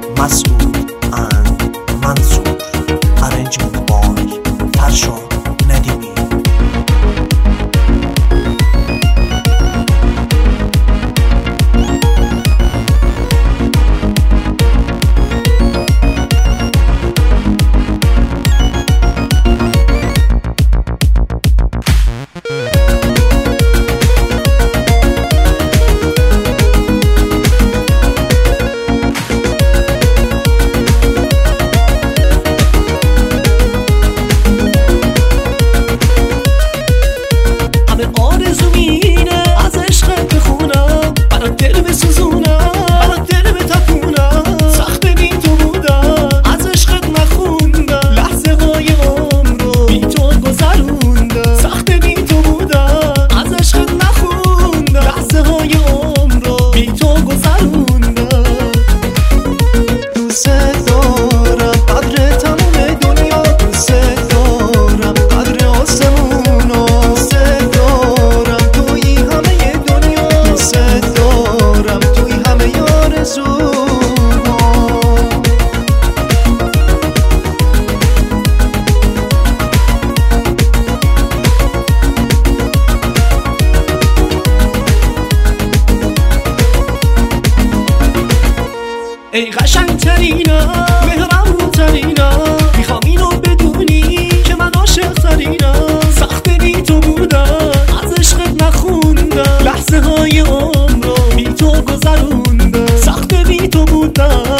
مسعود and منصور. Arrangement by فرشاد ندیمی. آرزو مینه از عشقت بخونم، برات دل بسوزونم، برات دل بتپونم. سخت بی تو بودم، از عشقت نخوندم، لحظه های عمر رو بی تو گذروندم. سخت بی تو بودم، از عشقت نخوندم، لحظه های عمر رو بی تو گذروندم. دوست دارم قدر تمام دنیا، دوست دارم قدر آسمونو، دوست دارم توی همه دنیا، دوست دارم توی همه آرزوها. ای قشنگ ترینم، مهربون ترینم، میخوام اینو بدونی که من عاشق ترینم. سخت بی تو بودم، از عشقت نخوندم، لحظه های عمر رو بی تو گذروندم. سخت بی تو بودم،